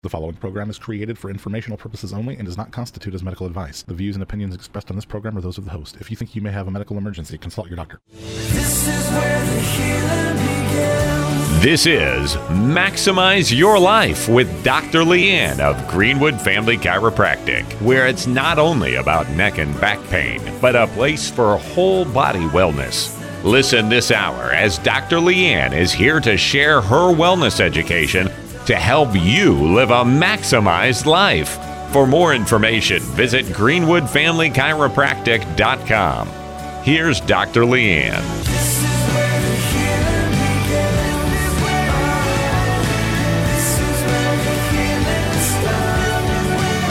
The following program is created for informational purposes only and does not constitute as medical advice. The views and opinions expressed on this program are those of the host. If you think you may have a medical emergency, consult your doctor. This is where the healing begins. This is Maximize Your Life with Dr. Leanne of Greenwood Family Chiropractic, where it's not only about neck and back pain, but a place for whole body wellness. Listen this hour as Dr. Leanne is here to share her wellness education to help you live a maximized life. For more information, visit greenwoodfamilychiropractic.com. Here's Dr. Leanne. This is where the healing begins. This is where the healing starts.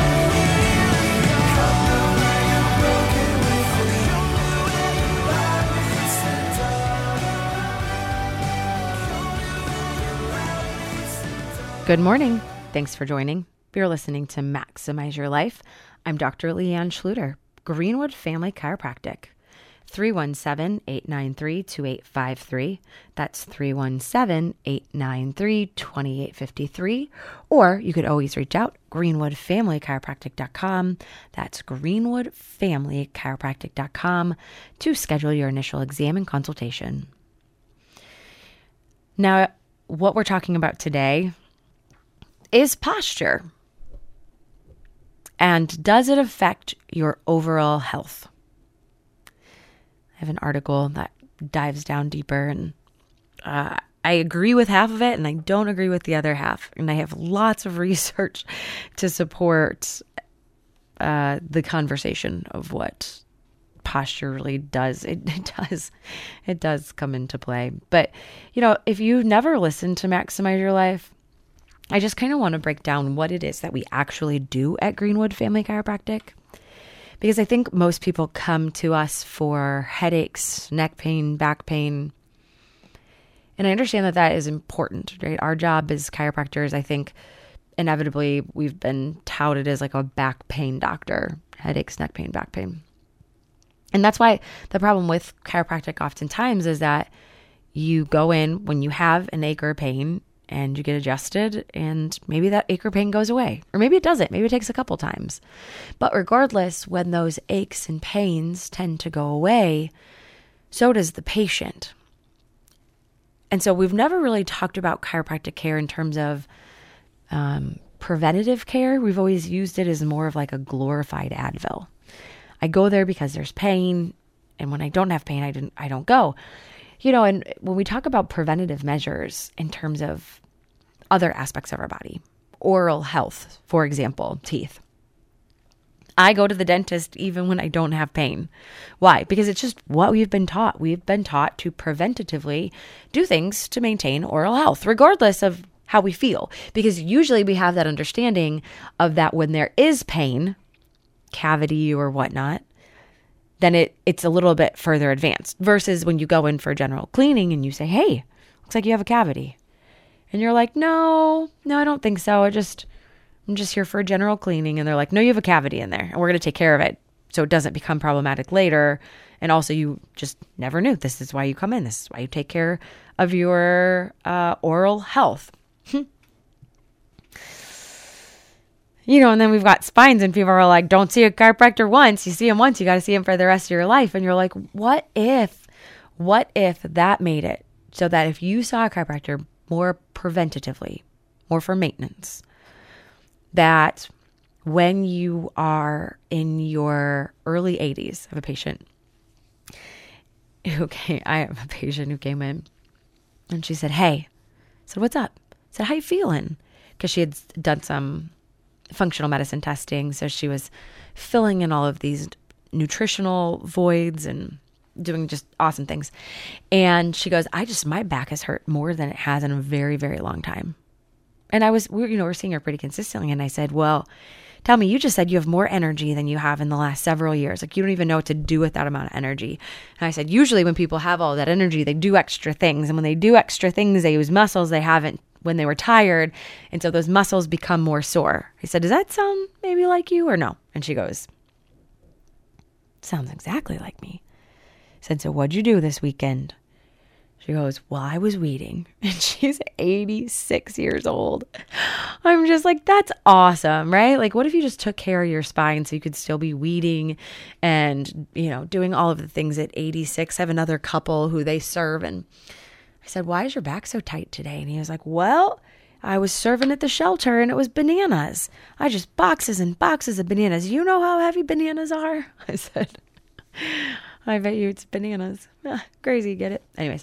Come on, I am broken with you. Good morning. Thanks for joining. You're listening to Maximize Your Life. I'm Dr. Leanne Schluter, Greenwood Family Chiropractic. 317-893-2853. That's 317-893-2853. Or you could always reach out, greenwoodfamilychiropractic.com. That's greenwoodfamilychiropractic.com to schedule your initial exam and consultation. Now, what we're talking about today is posture. And does it affect your overall health? I have an article that dives down deeper, and I agree with half of it and I don't agree with the other half. And I have lots of research to support the conversation of what posture really does. It does come into play. But, you know, if you've never listened to Maximize Your Life, I just kind of want to break down what it is that we actually do at Greenwood Family Chiropractic. Because I think most people come to us for headaches, neck pain, back pain. And I understand that that is important, right? Our job as chiropractors, I think inevitably we've been touted as like a back pain doctor, headaches, neck pain, back pain. And that's why the problem with chiropractic oftentimes is that you go in when you have an ache or pain and you get adjusted, and maybe that ache or pain goes away. Or maybe it doesn't. Maybe it takes a couple times. But regardless, when those aches and pains tend to go away, so does the patient. And so we've never really talked about chiropractic care in terms of preventative care. We've always used it as more of like a glorified Advil. I go there because there's pain, and when I don't have pain, I don't go. You know, and when we talk about preventative measures in terms of other aspects of our body, oral health, for example, teeth, I go to the dentist even when I don't have pain. Why? Because it's just what we've been taught. We've been taught to preventatively do things to maintain oral health, regardless of how we feel. Because usually we have that understanding of that when there is pain, cavity or whatnot, then it's a little bit further advanced versus when you go in for general cleaning and you say, hey, looks like you have a cavity. And you're like, no, I don't think so. I'm just here for a general cleaning. And they're like, no, you have a cavity in there and we're going to take care of it so it doesn't become problematic later. And also you just never knew. This is why you come in. This is why you take care of your oral health. You know, and then we've got spines and people are like, don't see a chiropractor once. You see him once, you got to see him for the rest of your life. And you're like, what if that made it so that if you saw a chiropractor more preventatively, more for maintenance, that when you are in your early 80s, I have a patient. Okay, I have a patient who came in and she said, hey, I said, what's up? I said, how you feeling? Because she had done some functional medicine testing. So she was filling in all of these nutritional voids and doing just awesome things. And she goes, my back has hurt more than it has in a very, very long time. And we're seeing her pretty consistently. And I said, well, tell me, you just said you have more energy than you have in the last several years. Like you don't even know what to do with that amount of energy. And I said, usually when people have all that energy, they do extra things. And when they do extra things, they use muscles they haven't when they were tired. And so those muscles become more sore. I said, does that sound maybe like you or no? And she goes, sounds exactly like me. I said, so what'd you do this weekend? She goes, well, I was weeding. And she's 86 years old. I'm just like, that's awesome, right? Like, what if you just took care of your spine so you could still be weeding and, doing all of the things at 86? I have another couple who they serve. And I said, why is your back so tight today? And he was like, well, I was serving at the shelter and it was bananas. I just boxes and boxes of bananas. You know how heavy bananas are? I said, I bet you it's bananas. Crazy, get it? Anyways.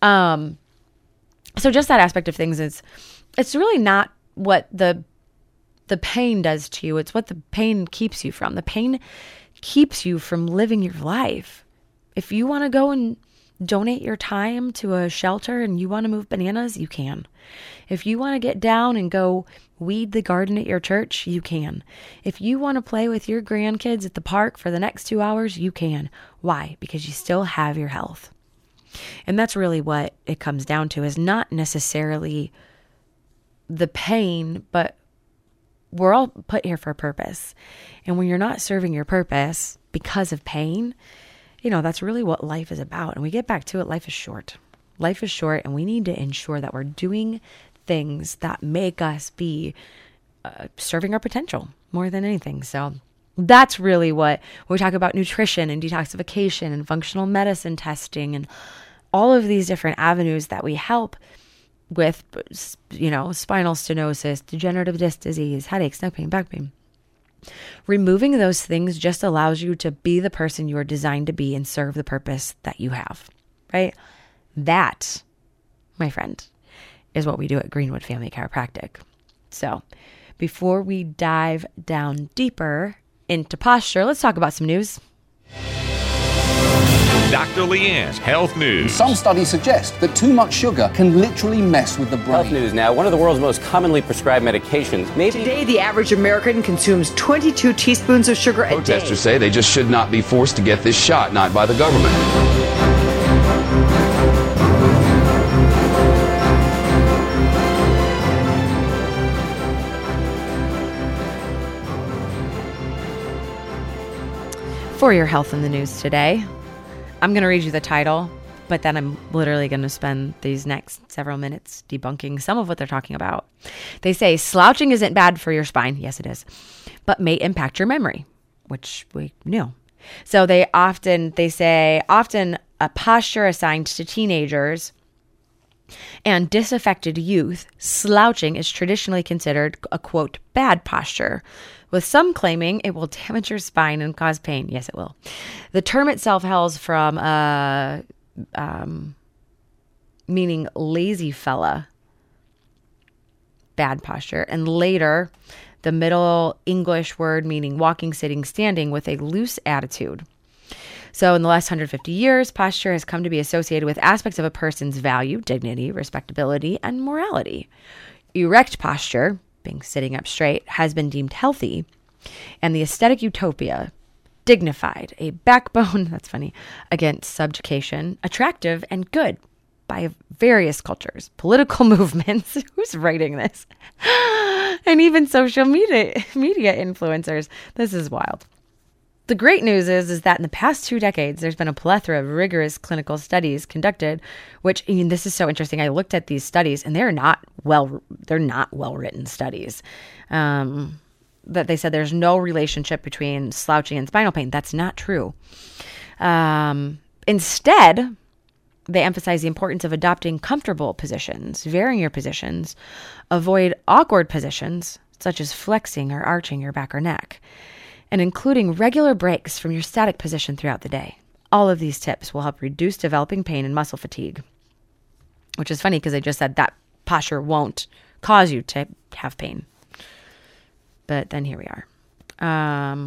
So just that aspect of things it's really not what the pain does to you. It's what the pain keeps you from. The pain keeps you from living your life. If you want to go and donate your time to a shelter and you want to move bananas, you can. If you want to get down and go weed the garden at your church, you can. If you want to play with your grandkids at the park for the next 2 hours, you can. Why? Because you still have your health. And that's really what it comes down to, is not necessarily the pain, but we're all put here for a purpose. And when you're not serving your purpose because of pain, that's really what life is about. And we get back to it. Life is short. Life is short, and we need to ensure that we're doing things that make us be serving our potential more than anything. So that's really what we talk about: nutrition and detoxification and functional medicine testing and all of these different avenues that we help with, spinal stenosis, degenerative disc disease, headaches, neck pain, back pain. Removing those things just allows you to be the person you are designed to be and serve the purpose that you have, right? That, my friend, is what we do at Greenwood Family Chiropractic. So before we dive down deeper into posture, let's talk about some news. Dr. Leanne's Health News. Some studies suggest that too much sugar can literally mess with the brain. Health news now. One of the world's most commonly prescribed medications. Today, the average American consumes 22 teaspoons of sugar a day. Protesters say they just should not be forced to get this shot, not by the government. For your health in the news today, I'm going to read you the title, but then I'm literally going to spend these next several minutes debunking some of what they're talking about. They say slouching isn't bad for your spine. Yes, it is, but may impact your memory, which we knew. So they say often a posture assigned to teenagers and disaffected youth, slouching is traditionally considered a, quote, bad posture, with some claiming it will damage your spine and cause pain. Yes, it will. The term itself hails from meaning lazy fella, bad posture, and later the Middle English word meaning walking, sitting, standing with a loose attitude. So in the last 150 years, posture has come to be associated with aspects of a person's value, dignity, respectability, and morality. Erect posture, being sitting up straight, has been deemed healthy, and the aesthetic utopia, dignified, a backbone, that's funny, against subjugation, attractive and good by various cultures, political movements, who's writing this, and even social media influencers. This is wild. The great news is that in the past 2 decades, there's been a plethora of rigorous clinical studies conducted, which, this is so interesting. I looked at these studies and they're not well-written studies. That they said there's no relationship between slouching and spinal pain. That's not true. Instead, they emphasize the importance of adopting comfortable positions, varying your positions, avoid awkward positions, such as flexing or arching your back or neck, and including regular breaks from your static position throughout the day. All of these tips will help reduce developing pain and muscle fatigue, which is funny because they just said that posture won't cause you to have pain. But then here we are.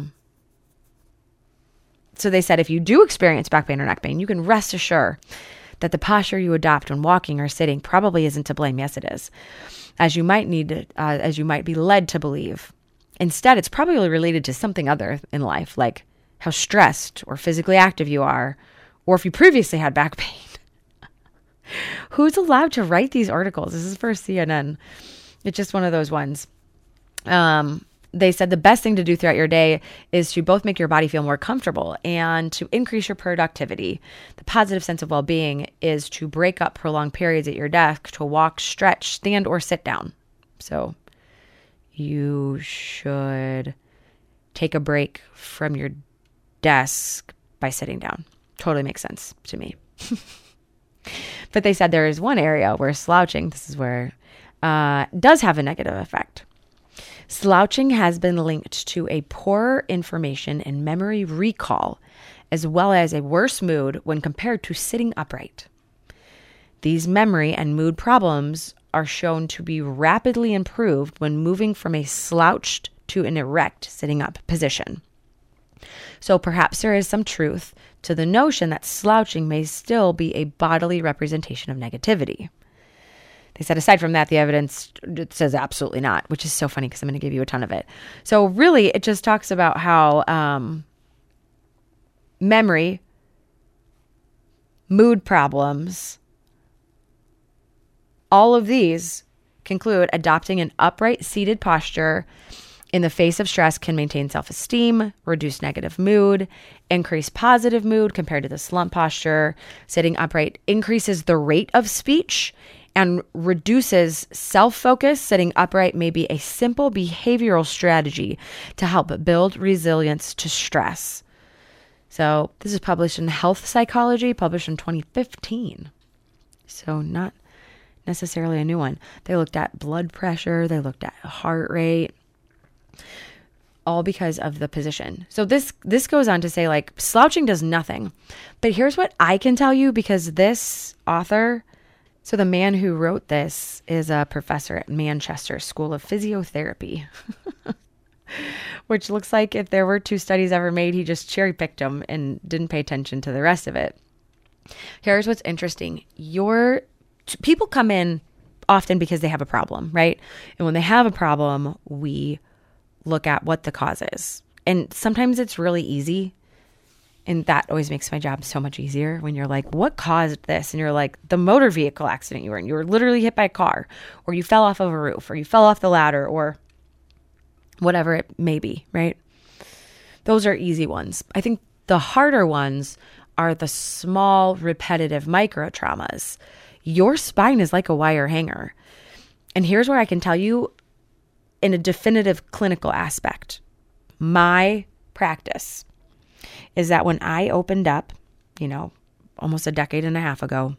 So they said if you do experience back pain or neck pain, you can rest assured that the posture you adopt when walking or sitting probably isn't to blame. Yes, it is, as you might be led to believe. Instead, it's probably related to something other in life, like how stressed or physically active you are, or if you previously had back pain. Who's allowed to write these articles? This is for CNN. It's just one of those ones. they said the best thing to do throughout your day is to both make your body feel more comfortable and to increase your productivity. The positive sense of well-being is to break up prolonged periods at your desk to walk, stretch, stand, or sit down. So you should take a break from your desk by sitting down. Totally makes sense to me. But they said there is one area where slouching, this is where, does have a negative effect. Slouching has been linked to a poorer information and memory recall, as well as a worse mood when compared to sitting upright. These memory and mood problems are shown to be rapidly improved when moving from a slouched to an erect sitting up position. So perhaps there is some truth to the notion that slouching may still be a bodily representation of negativity. They said, aside from that, the evidence says absolutely not, which is so funny because I'm going to give you a ton of it. So really, it just talks about how memory, mood problems, all of these conclude adopting an upright seated posture in the face of stress can maintain self-esteem, reduce negative mood, increase positive mood compared to the slump posture. Sitting upright increases the rate of speech and reduces self-focus. Sitting upright may be a simple behavioral strategy to help build resilience to stress. So this is published in Health Psychology, published in 2015. So not necessarily a new one. They looked at blood pressure. They looked at heart rate, all because of the position. So this goes on to say, like, slouching does nothing. But here's what I can tell you, because this author, so the man who wrote this is a professor at Manchester School of Physiotherapy, which looks like if there were 2 studies ever made, he just cherry picked them and didn't pay attention to the rest of it. Here's what's interesting. People come in often because they have a problem, right? And when they have a problem, we look at what the cause is. And sometimes it's really easy. And that always makes my job so much easier when you're like, what caused this? And you're like, the motor vehicle accident you were in. You were literally hit by a car, or you fell off of a roof, or you fell off the ladder, or whatever it may be, right? Those are easy ones. I think the harder ones are the small, repetitive micro traumas. Your spine is like a wire hanger. And here's where I can tell you, in a definitive clinical aspect, my practice is that when I opened up, almost a decade and a half ago,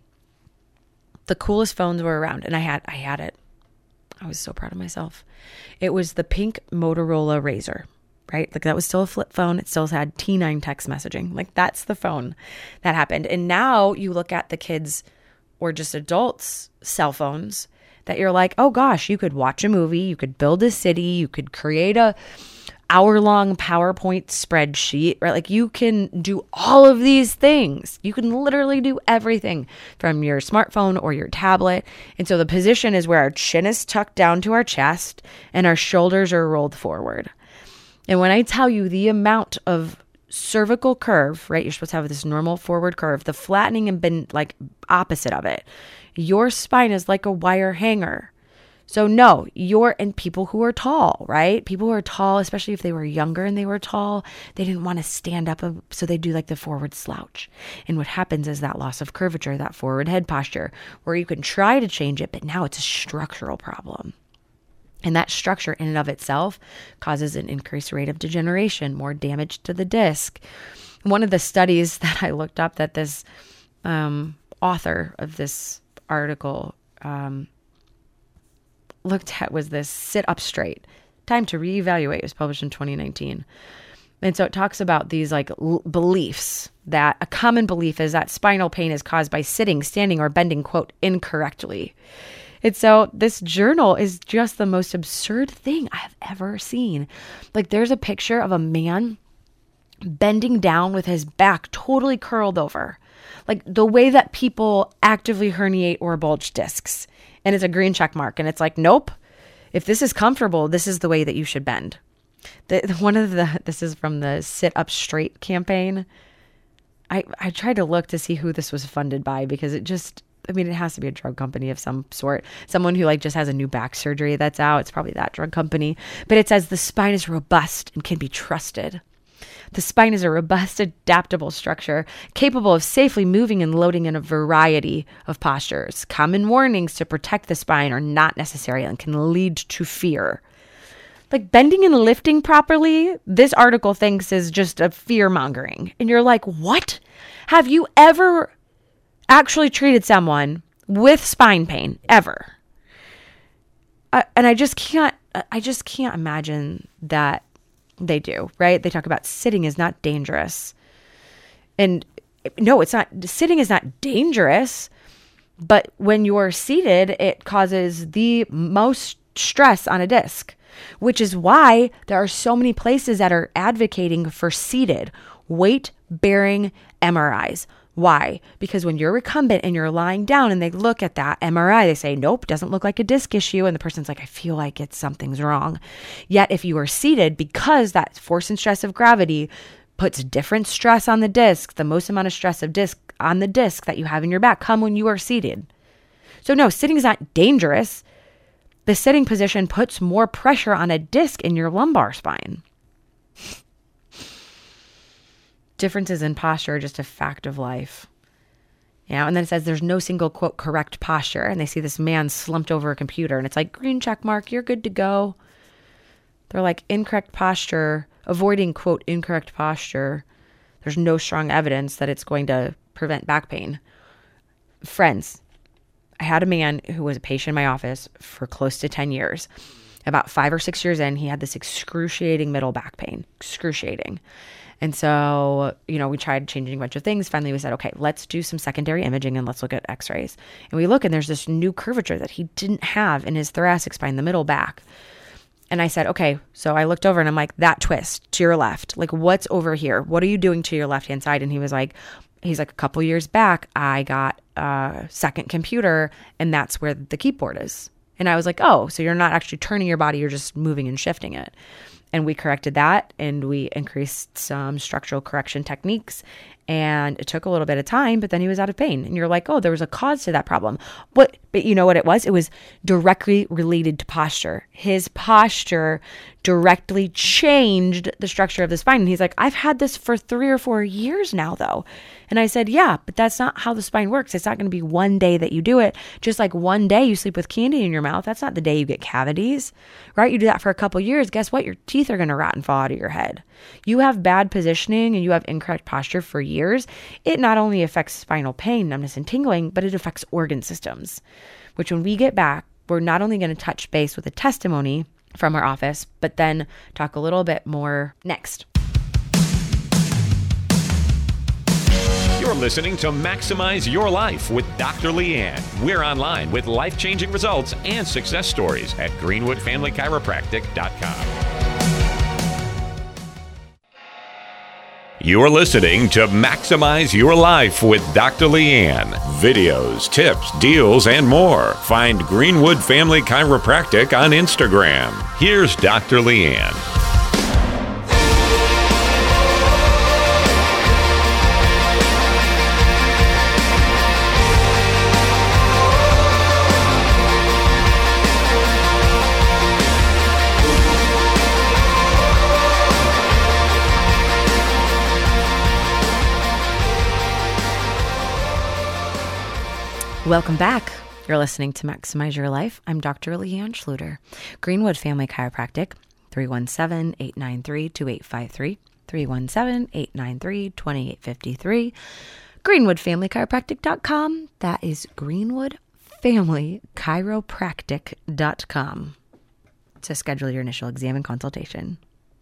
the coolest phones were around, and I had it. I was so proud of myself. It was the pink Motorola Razr, right? Like, that was still a flip phone. It still had T9 text messaging. Like, that's the phone that happened. And now you look at the kids or just adults' cell phones that you're like, oh gosh, you could watch a movie, you could build a city, you could create a hour-long PowerPoint spreadsheet, right? Like, you can do all of these things. You can literally do everything from your smartphone or your tablet. And so the position is where our chin is tucked down to our chest and our shoulders are rolled forward. And when I tell you the amount of cervical curve, right? You're supposed to have this normal forward curve, the flattening and bend, like opposite of it. Your spine is like a wire hanger. So no, and people who are tall, right? People who are tall, especially if they were younger and they were tall, they didn't want to stand up. So they do like the forward slouch. And what happens is that loss of curvature, that forward head posture, where you can try to change it, but now it's a structural problem. And that structure in and of itself causes an increased rate of degeneration, more damage to the disc. One of the studies that I looked up that this author of this article looked at was this sit up straight. Time to reevaluate. It was published in 2019. And so it talks about these like beliefs, that a common belief is that spinal pain is caused by sitting, standing, or bending, quote, incorrectly. And so this journal is just the most absurd thing I have ever seen. Like, there's a picture of a man bending down with his back totally curled over, like the way that people actively herniate or bulge discs. And it's a green check mark. And it's like, nope, if this is comfortable, this is the way that you should bend. This is from the Sit Up Straight campaign. I tried to look to see who this was funded by, because it just I mean, it has to be a drug company of some sort. Someone who like just has a new back surgery that's out. It's probably that drug company. But it says the spine is robust and can be trusted. The spine is a robust, adaptable structure capable of safely moving and loading in a variety of postures. Common warnings to protect the spine are not necessary and can lead to fear. Like bending and lifting properly, this article thinks is just a fear mongering. And you're like, what? Have you ever actually treated someone with spine pain ever? And I just can't imagine that they do, right? They talk about sitting is not dangerous. And no, it's not. Sitting is not dangerous. But when you're seated, it causes the most stress on a disc, which is why there are so many places that are advocating for seated weight-bearing MRIs. Why? Because when you're recumbent and you're lying down and they look at that MRI, they say, nope, doesn't look like a disc issue. And the person's like, I feel like something's wrong. Yet if you are seated, because that force and stress of gravity puts different stress on the disc, the most amount of stress of disc on the disc that you have in your back come when you are seated. So no, sitting is not dangerous. The sitting position puts more pressure on a disc in your lumbar spine. Differences in posture are just a fact of life. And then it says there's no single, quote, correct posture. And they see this man slumped over a computer and it's like, green check mark, you're good to go. They're like, incorrect posture, avoiding, quote, incorrect posture. There's no strong evidence that it's going to prevent back pain. Friends, I had a man who was a patient in my office for close to 10 years. About 5 or 6 years in, he had this excruciating middle back pain. Excruciating. And so, we tried changing a bunch of things. Finally, we said, okay, let's do some secondary imaging and let's look at x-rays. And we look and there's this new curvature that he didn't have in his thoracic spine, the middle back. And I said, okay, so I looked over and I'm like, that twist to your left, like what's over here? What are you doing to your left-hand side? And he's like, a couple years back, I got a second computer and that's where the keyboard is. And I was like, oh, so you're not actually turning your body, you're just moving and shifting it. And we corrected that and we increased some structural correction techniques. And it took a little bit of time, but then he was out of pain. And you're like, oh, there was a cause to that problem. But you know what it was? It was directly related to posture. His posture directly changed the structure of the spine. And he's like, I've had this for 3 or 4 years now, though. And I said, yeah, but that's not how the spine works. It's not going to be one day that you do it. Just like one day you sleep with candy in your mouth. That's not the day you get cavities, right? You do that for a couple years. Guess what? Your teeth are going to rot and fall out of your head. You have bad positioning and you have incorrect posture for years. It not only affects spinal pain, numbness, and tingling, but it affects organ systems, which when we get back, we're not only going to touch base with a testimony from our office, but then talk a little bit more next. You're listening to Maximize Your Life with Dr. Leanne. We're online with life-changing results and success stories at greenwoodfamilychiropractic.com. You're listening to Maximize Your Life with Dr. Leanne. Videos, tips, deals, and more. Find Greenwood Family Chiropractic on Instagram. Here's Dr. Leanne. Welcome back. You're listening to Maximize Your Life. I'm Dr. Leanne Schluter. Greenwood Family Chiropractic, 317-893-2853, 317-893-2853, greenwoodfamilychiropractic.com. That is greenwoodfamilychiropractic.com to schedule your initial exam and consultation.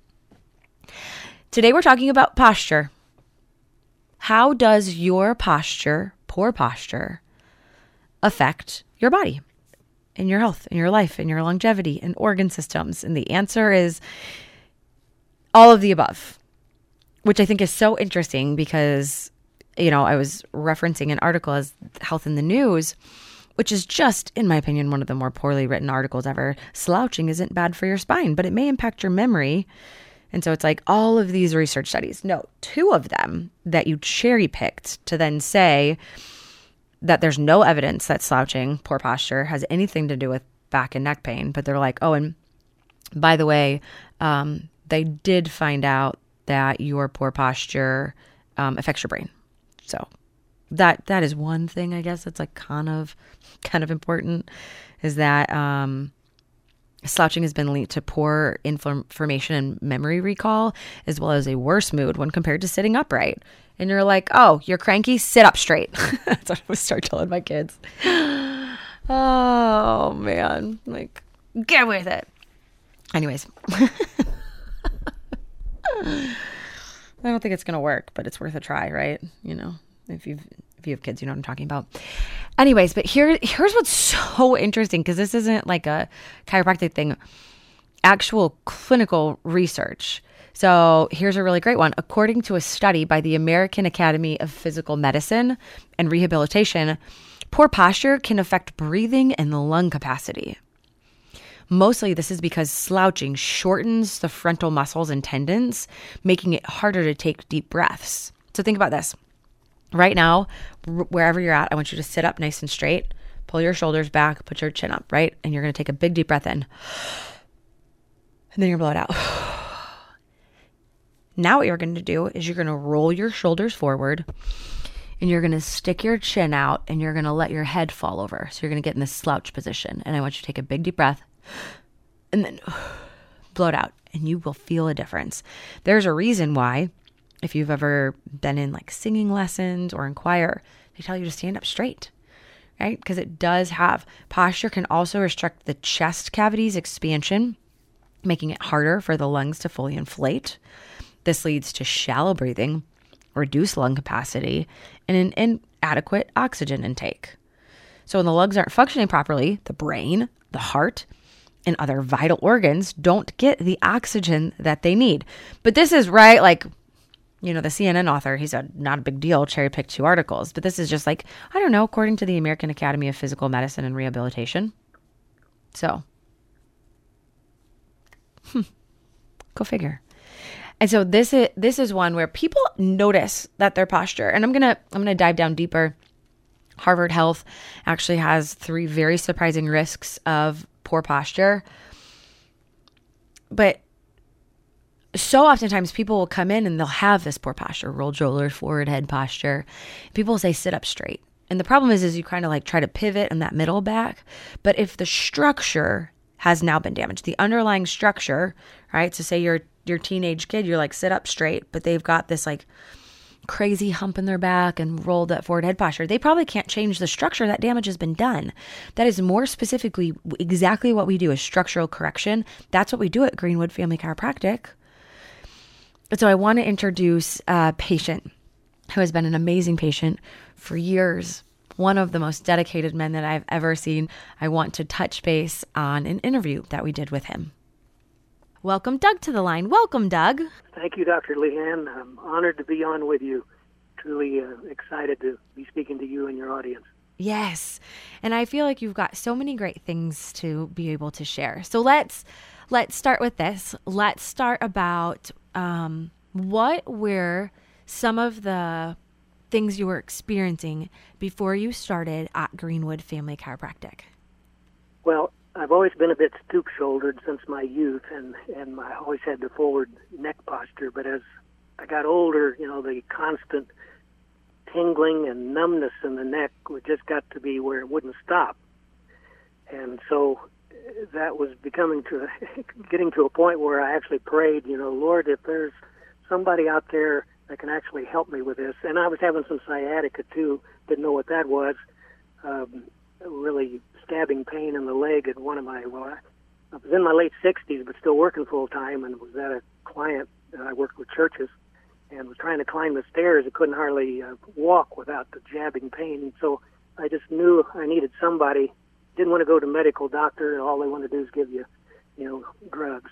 Today we're talking about posture. How does your posture, poor posture, affect your body and your health and your life and your longevity and organ systems? And the answer is all of the above, which I think is so interesting because, I was referencing an article as Health in the News, which is just, in my opinion, one of the more poorly written articles ever. Slouching isn't bad for your spine, but it may impact your memory. And so it's like all of these research studies, no, 2 of them that you cherry picked to then say, that there's no evidence that slouching, poor posture, has anything to do with back and neck pain. But they're like, oh, and by the way, they did find out that your poor posture affects your brain. So that is one thing, I guess, that's like kind of important, is that slouching has been linked to poor information and memory recall, as well as a worse mood when compared to sitting upright. And you're like, oh, you're cranky? Sit up straight. That's what I would start telling my kids. Oh, man. Like, get with it. Anyways. I don't think it's going to work, but it's worth a try, right? You know, if you have kids, you know what I'm talking about. Anyways, but here's what's so interesting, because this isn't like a chiropractic thing, actual clinical research. So here's a really great one. According to a study by the American Academy of Physical Medicine and Rehabilitation, poor posture can affect breathing and lung capacity. Mostly this is because slouching shortens the frontal muscles and tendons, making it harder to take deep breaths. So think about this. Right now, wherever you're at, I want you to sit up nice and straight, pull your shoulders back, put your chin up, right? And you're going to take a big deep breath in. And then you're going to blow it out. Now what you're going to do is you're going to roll your shoulders forward, and you're going to stick your chin out, and you're going to let your head fall over. So you're going to get in this slouch position. And I want you to take a big deep breath and then blow it out, and you will feel a difference. There's a reason why, if you've ever been in like singing lessons or in choir, they tell you to stand up straight, right? Because it does have posture can also restrict the chest cavity's expansion, making it harder for the lungs to fully inflate. This leads to shallow breathing, reduced lung capacity, and an inadequate oxygen intake. So when the lungs aren't functioning properly, the brain, the heart, and other vital organs don't get the oxygen that they need. But this is right, like, you know, the CNN author, he said, not a big deal, cherry picked 2 articles. But this is just like, I don't know, according to the American Academy of Physical Medicine and Rehabilitation. So, go figure. And so this is one where people notice that their posture, and I'm gonna dive down deeper. Harvard Health actually has 3 very surprising risks of poor posture. But so oftentimes people will come in and they'll have this poor posture, rolled shoulders, forward head posture. People will say sit up straight. And the problem is you kind of like try to pivot in that middle back. But if the structure has now been damaged, the underlying structure, right? So say your teenage kid, you're like sit up straight, but they've got this like crazy hump in their back and rolled that forward head posture. They probably can't change the structure. That damage has been done. That is more specifically exactly what we do is structural correction. That's what we do at Greenwood Family Chiropractic. And so I want to introduce a patient who has been an amazing patient for years. One of the most dedicated men that I've ever seen. I want to touch base on an interview that we did with him. Welcome Doug to the line. Welcome, Doug. Thank you, Dr. Leanne. I'm honored to be on with you. Truly excited to be speaking to you and your audience. Yes. And I feel like you've got so many great things to be able to share. So let's start with this. Let's start about what were some of the things you were experiencing before you started at Greenwood Family Chiropractic. Well, I've always been a bit stoop-shouldered since my youth, and I always had the forward neck posture. But as I got older, you know, the constant tingling and numbness in the neck just got to be where it wouldn't stop. And so that was getting to a point where I actually prayed, you know, Lord, if there's somebody out there that can actually help me with this. And I was having some sciatica, too. Didn't know what that was. Really stabbing pain in the leg at one of my, I was in my late 60s, but still working full-time, and was at a client. I worked with churches and was trying to climb the stairs. I couldn't hardly walk without the jabbing pain. And so I just knew I needed somebody. Didn't want to go to medical doctor. All they want to do is give you, you know, drugs.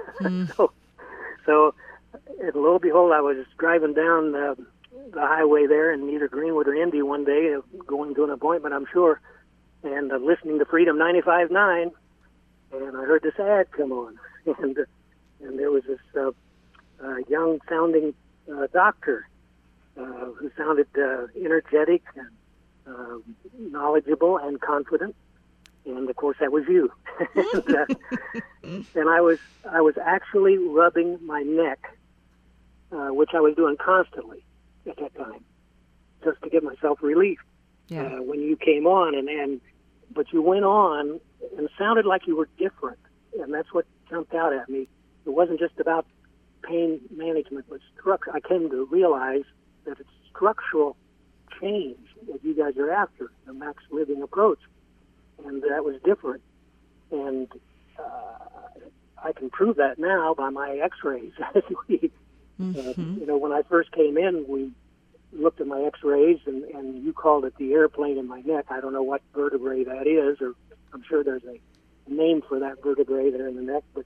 So and lo and behold, I was driving down the highway there in either Greenwood or Indy one day, going to an appointment, I'm sure, and listening to Freedom 95.9, and I heard this ad come on, and there was this young-sounding doctor who sounded energetic knowledgeable and confident. And of course, that was you. And I was actually rubbing my neck, which I was doing constantly at that time, just to give myself relief. Yeah. When you came on, but you went on and sounded like you were different, and that's what jumped out at me. It wasn't just about pain management, but I came to realize that it's structural change that you guys are after, the Max Living approach, and that was different. And I can prove that now by my X-rays. When I first came in, we looked at my X-rays, and you called it the airplane in my neck. I don't know what vertebrae that is, or I'm sure there's a name for that vertebrae there in the neck, but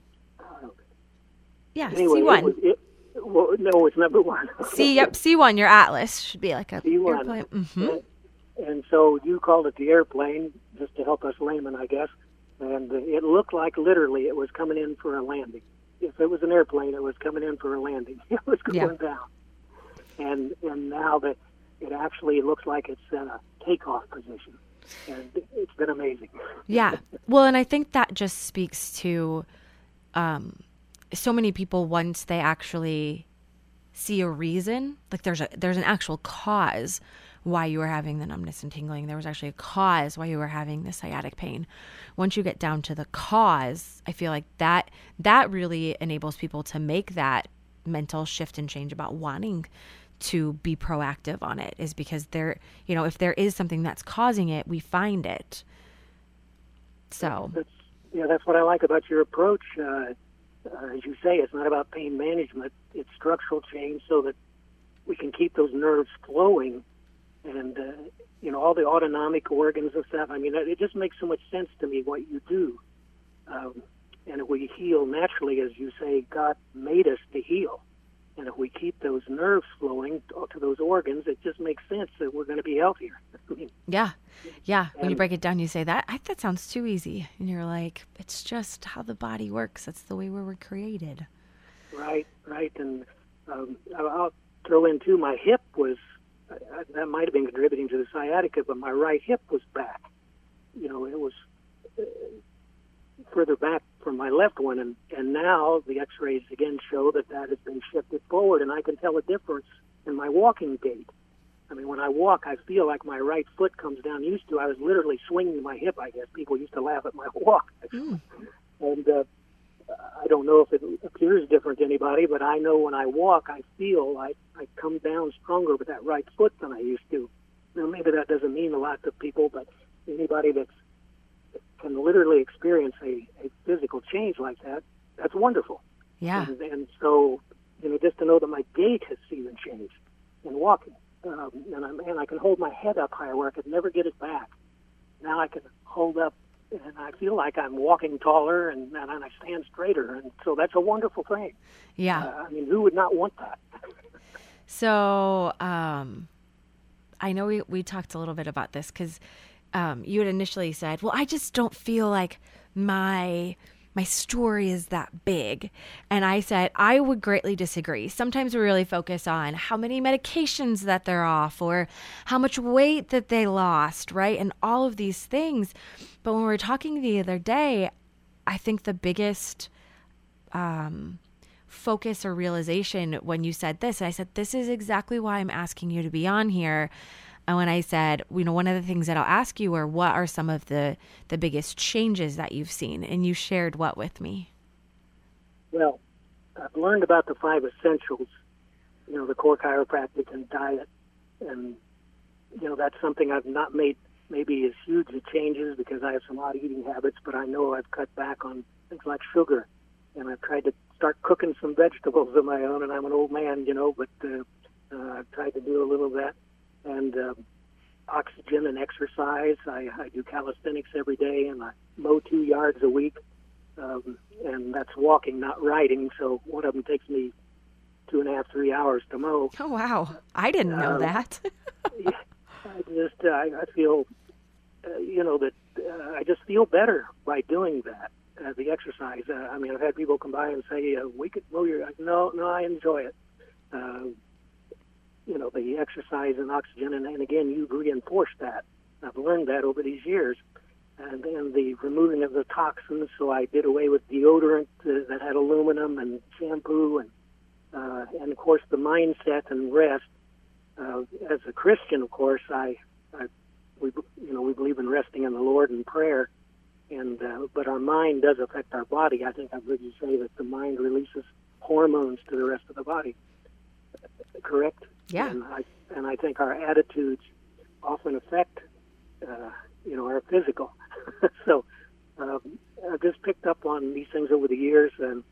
anyway, C1. Well, no, it's number one. C1, your atlas should be like a C1. airplane. Mm-hmm. And so you called it the airplane, just to help us laymen, I guess. And it looked like literally it was coming in for a landing. If it was an airplane, it was coming in for a landing. It was going down. And now that it actually looks like it's in a takeoff position. And it's been amazing. Yeah. Well, and I think that just speaks to so many people, once they actually see a reason, like there's an actual cause why you were having the numbness and tingling. There was actually a cause why you were having the sciatic pain. Once you get down to the cause, I feel like that really enables people to make that mental shift and change about wanting to be proactive on it, is because if there is something that's causing it, we find it. So that's what I like about your approach. As you say, it's not about pain management. It's structural change so that we can keep those nerves flowing, and all the autonomic organs and stuff. I mean, it just makes so much sense to me what you do. And if we heal naturally, as you say, God made us to heal. And if we keep those nerves flowing to those organs, it just makes sense that we're going to be healthier. Yeah. When you break it down, you say that sounds too easy. And you're like, it's just how the body works. That's the way we were created. Right. And I'll throw in, too, my hip was, that might have been contributing to the sciatica, but my right hip was back. It was further back from my left one, and now the X-rays again show that has been shifted forward, and I can tell a difference in my walking gait. I mean, when I walk, I feel like my right foot comes down. I was literally swinging my hip, I guess. People used to laugh at my walk. And I don't know if it appears different to anybody, but I know when I walk, I feel like I come down stronger with that right foot than I used to. Now, maybe that doesn't mean a lot to people, but anybody that can literally experience a physical change like that, that's wonderful. Yeah. And so, just to know that my gait has even changed in walking. And I can hold my head up higher where I could never get it back. Now I can hold up, and I feel like I'm walking taller, and I stand straighter. And so that's a wonderful thing. Yeah. Who would not want that? So I know we talked a little bit about this because you had initially said, well, I just don't feel like my story is that big. And I said, I would greatly disagree. Sometimes we really focus on how many medications that they're off or how much weight that they lost, right? And all of these things. But when we were talking the other day, I think the biggest focus or realization when you said this, and I said, this is exactly why I'm asking you to be on here. And when I said, one of the things that I'll ask you are, what are some of the biggest changes that you've seen? And you shared what with me? Well, I've learned about the 5 essentials, the core chiropractic and diet. And, that's something I've not made maybe as huge a changes because I have some odd eating habits, but I know I've cut back on things like sugar. And I've tried to start cooking some vegetables of my own, and I'm an old man, but I've tried to do a little of that. And oxygen and exercise. I do calisthenics every day, and I mow 2 yards a week. And that's walking, not riding. So one of them takes me 2.5, 3 hours to mow. Oh, wow. I didn't know that. Yeah, I feel, that I just feel better by doing that, the exercise. I've had people come by and say, we could mow your... No, I enjoy it. the exercise and oxygen, and again, you reinforced that. I've learned that over these years. And then the removing of the toxins, so I did away with deodorant that had aluminum and shampoo, and of course the mindset and rest. As a Christian, of course, we believe in resting in the Lord and prayer, but our mind does affect our body. I think I've heard you say that the mind releases hormones to the rest of the body. Correct? Yeah. And I think our attitudes often affect our physical. So I've just picked up on these things over the years, and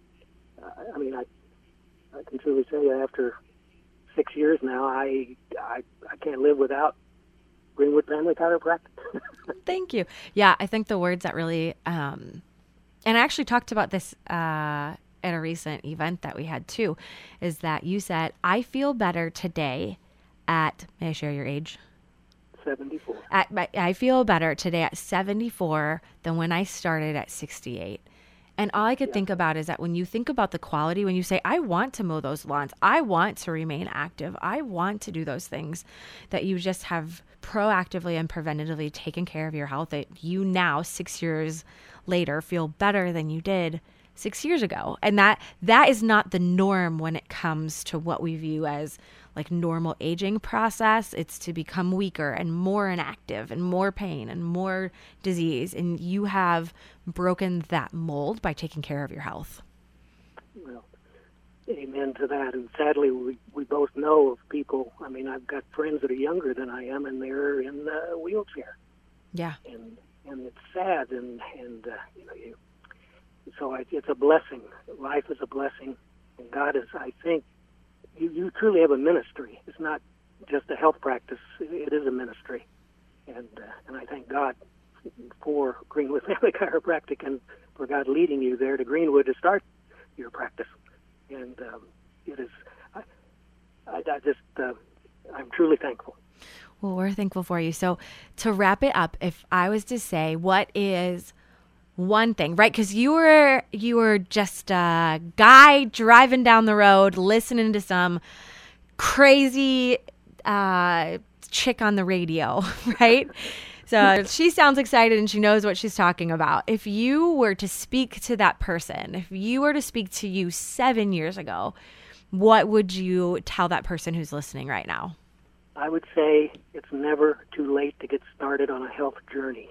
I can truly say after 6 years now, I can't live without Greenwood Family Chiropractic. Thank you. Yeah, I think the words that really, and I actually talked about this at a recent event that we had too, is that you said, I feel better today at, may I share your age? 74. I feel better today at 74 than when I started at 68. And all I could think about is that when you think about the quality, when you say, I want to mow those lawns, I want to remain active, I want to do those things, that you just have proactively and preventatively taken care of your health, that you now, 6 years later, feel better than you did 6 years ago. And that is not the norm when it comes to what we view as like normal aging process. It's to become weaker and more inactive and more pain and more disease. And you have broken that mold by taking care of your health. Well, amen to that. And sadly, we both know of people. I mean, I've got friends that are younger than I am, and they're in a wheelchair. Yeah. And it's sad, so it's a blessing. Life is a blessing, and God is, I think, you truly have a ministry. It's not just a health practice. It is a ministry. And I thank God for Greenwood Family Chiropractic and for God leading you there to Greenwood to start your practice. And it is, I'm truly thankful. Well, we're thankful for you. So to wrap it up, if I was to say, what is one thing, right? Because you were just a guy driving down the road, listening to some crazy chick on the radio, right? So she sounds excited and she knows what she's talking about. If you were to speak to that person, if you were to speak to you 7 years ago, what would you tell that person who's listening right now? I would say it's never too late to get started on a health journey.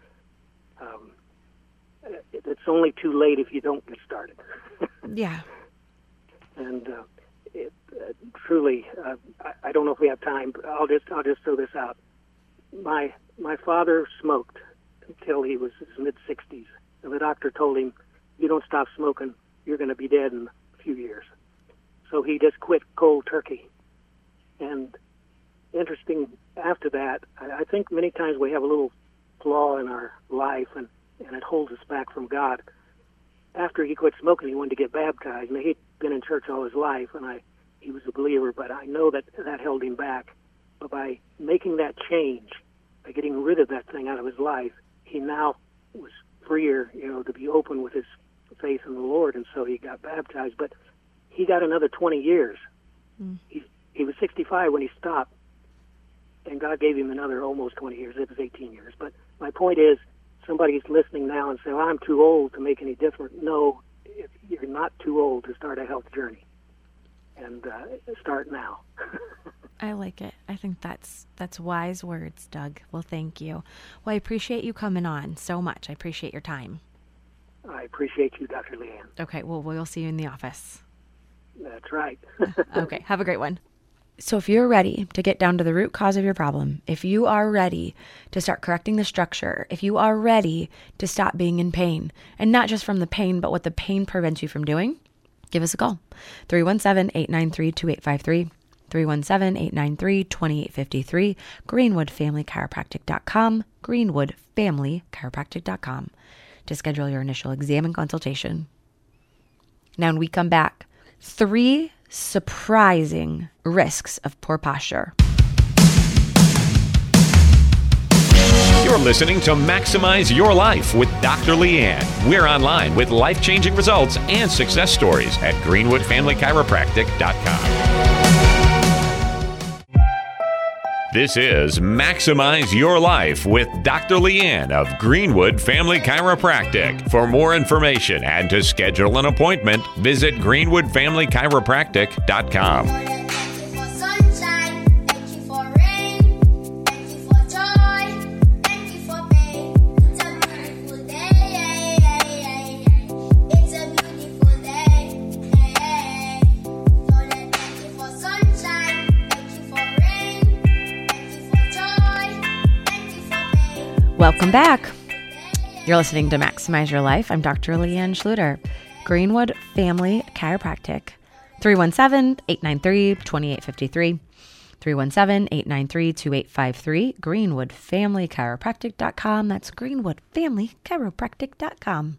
It's only too late if you don't get started. Yeah. And truly, I don't know if we have time, but I'll just throw this out. My father smoked until he was his mid-60s, and the doctor told him, "You don't stop smoking, you're going to be dead in a few years." So he just quit cold turkey. And interesting, after that, I think many times we have a little flaw in our life, and it holds us back from God. After he quit smoking, he wanted to get baptized. Now, he'd been in church all his life, and he was a believer, but I know that held him back. But by making that change, by getting rid of that thing out of his life, he now was freer, to be open with his faith in the Lord, and so he got baptized. But he got another 20 years. Mm. He was 65 when he stopped, and God gave him another almost 20 years. It was 18 years. But my point is, somebody's listening now and saying, well, I'm too old to make any difference. No, you're not too old to start a health journey. And start now. I like it. I think that's wise words, Doug. Well, thank you. Well, I appreciate you coming on so much. I appreciate your time. I appreciate you, Dr. Leanne. Okay, well, we'll see you in the office. That's right. Okay, have a great one. So if you're ready to get down to the root cause of your problem, if you are ready to start correcting the structure, if you are ready to stop being in pain, and not just from the pain, but what the pain prevents you from doing, give us a call. 317-893-2853, 317-893-2853, greenwoodfamilychiropractic.com, greenwoodfamilychiropractic.com to schedule your initial exam and consultation. Now, when we come back, 3 surprising risks of poor posture. You're listening to Maximize Your Life with Dr. Leanne. We're online with life-changing results and success stories at greenwoodfamilychiropractic.com. This is Maximize Your Life with Dr. Leanne of Greenwood Family Chiropractic. For more information and to schedule an appointment, visit greenwoodfamilychiropractic.com. Welcome back. You're listening to Maximize Your Life. I'm Dr. Leanne Schluter, Greenwood Family Chiropractic. 317-893-2853. 317-893-2853. greenwoodfamilychiropractic.com. That's greenwoodfamilychiropractic.com.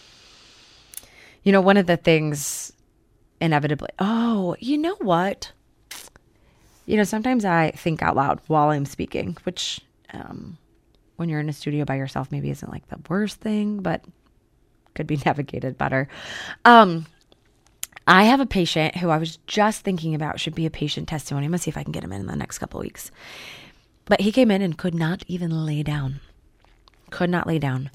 You know, one of the things inevitably, you know what? You know, sometimes I think out loud while I'm speaking, which, when you're in a studio by yourself, maybe isn't like the worst thing, but could be navigated better. I have a patient who I was just thinking about should be a patient testimony. I'm going to see if I can get him in the next couple of weeks. But he came in and could not even lay down. Could not lay down.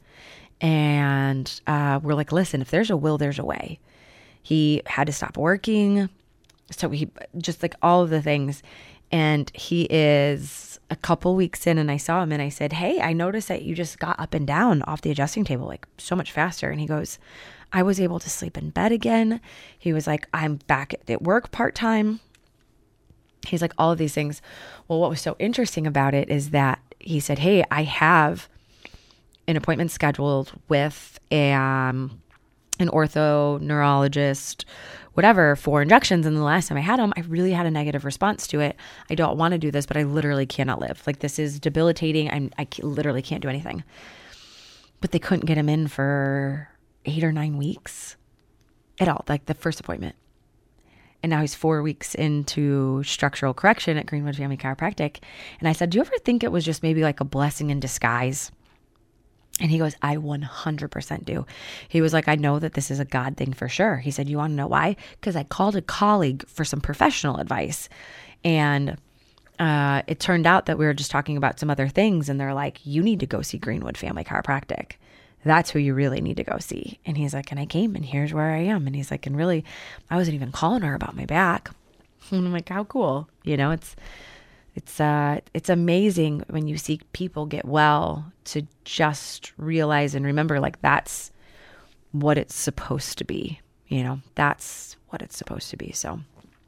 And we're like, listen, if there's a will, there's a way. He had to stop working. So he just like all of the things. And he is a couple weeks in, and I saw him and I said, hey, I noticed that you just got up and down off the adjusting table like so much faster. And he goes, I was able to sleep in bed again. He was like, I'm back at work part-time. He's like, all of these things. Well, what was so interesting about it is that he said, hey, I have an appointment scheduled with an ortho neurologist, whatever, for injections. And the last time I had them, I really had a negative response to it. I don't want to do this, but I literally cannot live. Like, this is debilitating. I literally can't do anything. But they couldn't get him in for 8 or 9 weeks at all, like the first appointment. And now he's 4 weeks into structural correction at Greenwood Family Chiropractic. And I said, do you ever think it was just maybe like a blessing in disguise? And he goes, I 100% do. He was like, I know that this is a God thing for sure. He said, you want to know why? Because I called a colleague for some professional advice. And it turned out that we were just talking about some other things. And they're like, you need to go see Greenwood Family Chiropractic. That's who you really need to go see. And he's like, and I came and here's where I am. And he's like, and really, I wasn't even calling her about my back. And I'm like, how cool. You know, it's amazing when you see people get well to just realize and remember, like, that's what it's supposed to be. You know, that's what it's supposed to be. So,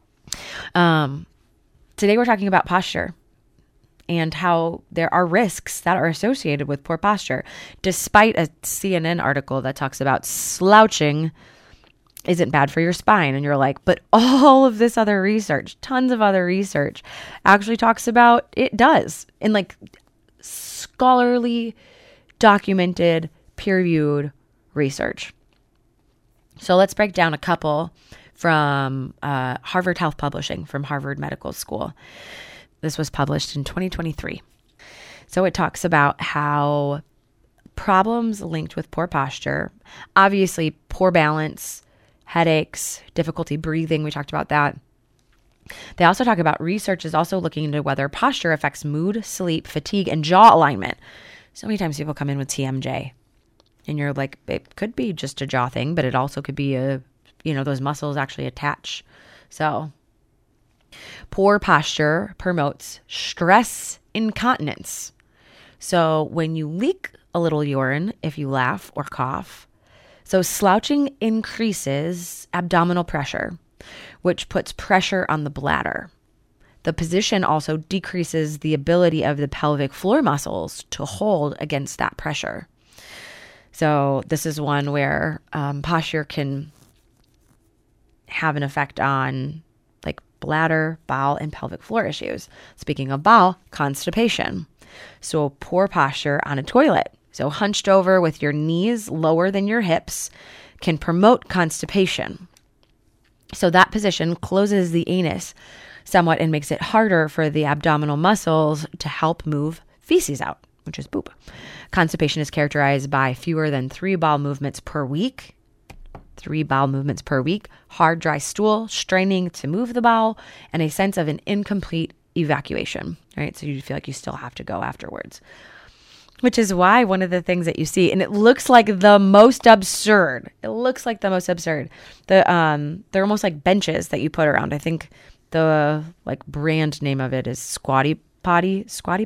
today we're talking about posture and how there are risks that are associated with poor posture, despite a CNN article that talks about slouching isn't bad for your spine. And you're like, but all of this other research, tons of other research actually talks about it does, in like scholarly, documented, peer-reviewed research. So let's break down a couple from Harvard Health Publishing from Harvard Medical School. This was published in 2023. So it talks about how problems linked with poor posture, obviously poor balance, headaches, difficulty breathing. We talked about that. They also talk about research is also looking into whether posture affects mood, sleep, fatigue, and jaw alignment. So many times people come in with TMJ and you're like, it could be just a jaw thing, but it also could be those muscles actually attach. So poor posture promotes stress incontinence. So when you leak a little urine, if you laugh or cough, so slouching increases abdominal pressure, which puts pressure on the bladder. The position also decreases the ability of the pelvic floor muscles to hold against that pressure. So this is one where posture can have an effect on like bladder, bowel, and pelvic floor issues. Speaking of bowel, constipation. So poor posture on a toilet. So hunched over with your knees lower than your hips can promote constipation. So that position closes the anus somewhat and makes it harder for the abdominal muscles to help move feces out, which is poop. Constipation is characterized by fewer than 3 bowel movements per week. 3 bowel movements per week, hard, dry stool, straining to move the bowel, and a sense of an incomplete evacuation, right? So you feel like you still have to go afterwards. Which is why one of the things that you see, and it looks like the most absurd. It looks like the most absurd. They're almost like benches that you put around. I think the like brand name of it is Squatty Potty.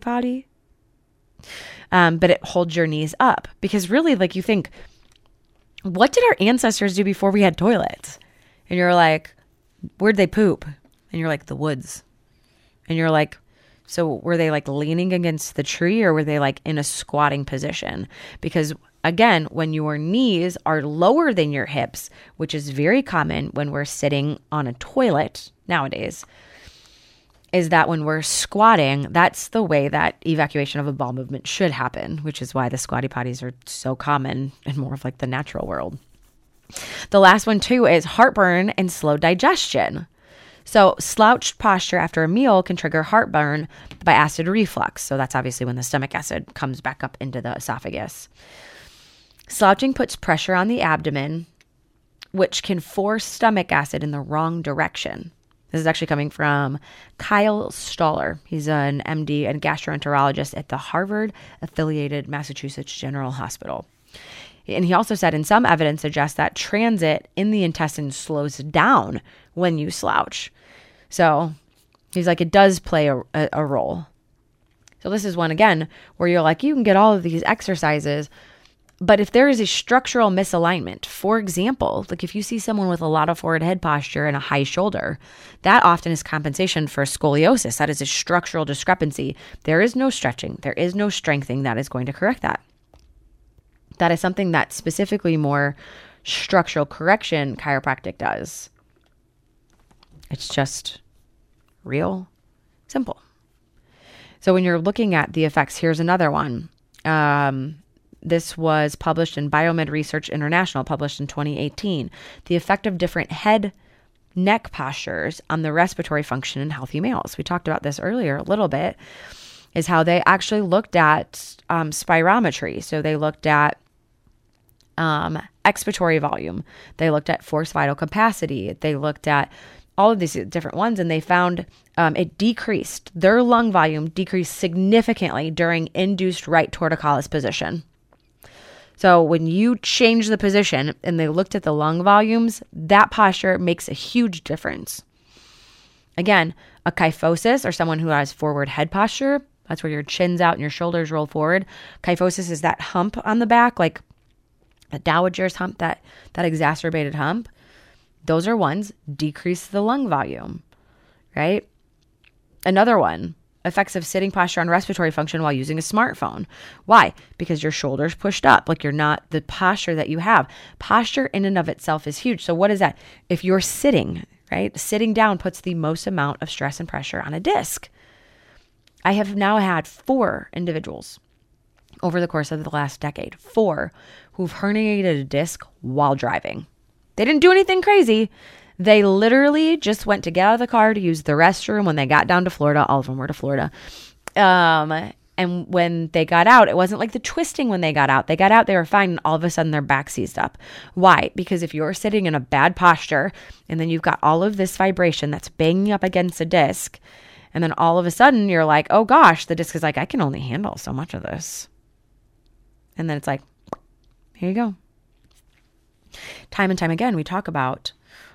But it holds your knees up because really, like, you think, what did our ancestors do before we had toilets? And you're like, where'd they poop? And you're like, the woods. And you're like, so were they like leaning against the tree, or were they like in a squatting position? Because again, when your knees are lower than your hips, which is very common when we're sitting on a toilet nowadays, is that when we're squatting, that's the way that evacuation of a bowel movement should happen, which is why the squatty potties are so common in more of like the natural world. The last one too is heartburn and slow digestion. So slouched posture after a meal can trigger heartburn by acid reflux. So that's obviously when the stomach acid comes back up into the esophagus. Slouching puts pressure on the abdomen, which can force stomach acid in the wrong direction. This is actually coming from Kyle Stoller. He's an MD and gastroenterologist at the Harvard-affiliated Massachusetts General Hospital. And he also said, and some evidence suggests that transit in the intestine slows down when you slouch. So he's like, it does play a role. So this is one, again, where you're like, you can get all of these exercises, but if there is a structural misalignment, for example, like if you see someone with a lot of forward head posture and a high shoulder, that often is compensation for scoliosis. That is a structural discrepancy. There is no stretching. There is no strengthening that is going to correct that. That is something that specifically more structural correction chiropractic does. It's just real simple. So when you're looking at the effects, here's another one. This was published in Biomed Research International, published in 2018. The effect of different head, neck postures on the respiratory function in healthy males. We talked about this earlier a little bit, is how they actually looked at spirometry. So they looked at expiratory volume. They looked at forced vital capacity. They looked at all of these different ones, and they found it decreased. Their lung volume decreased significantly during induced right torticollis position. So when you change the position and they looked at the lung volumes, that posture makes a huge difference. Again, a kyphosis, or someone who has forward head posture, that's where your chin's out and your shoulders roll forward. Kyphosis is that hump on the back, like a dowager's hump, that exacerbated hump. Those are ones, decrease the lung volume, right? Another one, effects of sitting posture on respiratory function while using a smartphone. Why? Because your shoulder's pushed up, like you're not the posture that you have. Posture in and of itself is huge. So what is that? If you're sitting, right? Sitting down puts the most amount of stress and pressure on a disc. I have now had 4 individuals over the course of the last decade, 4 who've herniated a disc while driving. They didn't do anything crazy. They literally just went to get out of the car to use the restroom when they got down to Florida. All of them were to Florida. And when they got out, it wasn't like the twisting when they got out. They got out, they were fine, and all of a sudden their back seized up. Why? Because if you're sitting in a bad posture and then you've got all of this vibration that's banging up against a disc, and then all of a sudden you're like, oh gosh, the disc is like, I can only handle so much of this. And then it's like, here you go. Time and time again, we talk about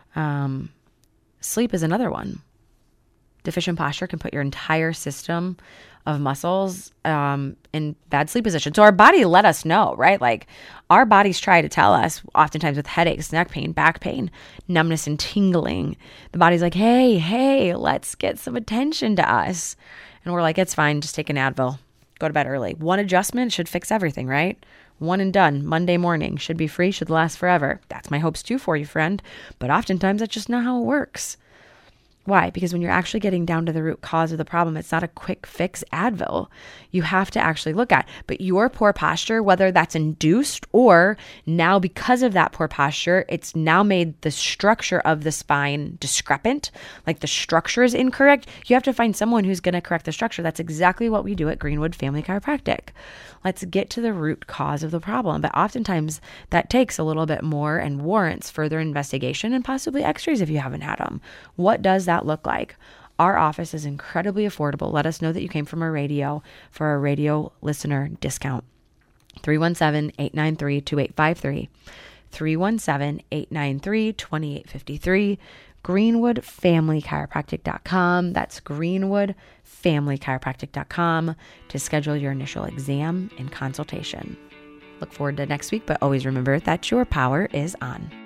sleep is another one. Deficient posture can put your entire system of muscles in bad sleep position. So our body let us know, right? Like our bodies try to tell us, oftentimes with headaches, neck pain, back pain, numbness and tingling. The body's like, hey, let's get some attention to us. And we're like, it's fine. Just take an Advil. Go to bed early. One adjustment should fix everything, right? One and done. Monday morning. Should be free. Should last forever. That's my hopes too for you, friend. But oftentimes that's just not how it works. Why? Because when you're actually getting down to the root cause of the problem, it's not a quick fix Advil. You have to actually look at. But your poor posture, whether that's induced or now because of that poor posture, it's now made the structure of the spine discrepant, like the structure is incorrect. You have to find someone who's going to correct the structure. That's exactly what we do at Greenwood Family Chiropractic. Let's get to the root cause of the problem. But oftentimes that takes a little bit more and warrants further investigation and possibly x-rays if you haven't had them. What does that look like? Our office is incredibly affordable. Let us know that you came from our radio for our radio listener discount. 317-893-2853. 317-893-2853. GreenwoodFamilyChiropractic.com. That's GreenwoodFamilyChiropractic.com to schedule your initial exam and consultation. Look forward to next week, but always remember that your power is on.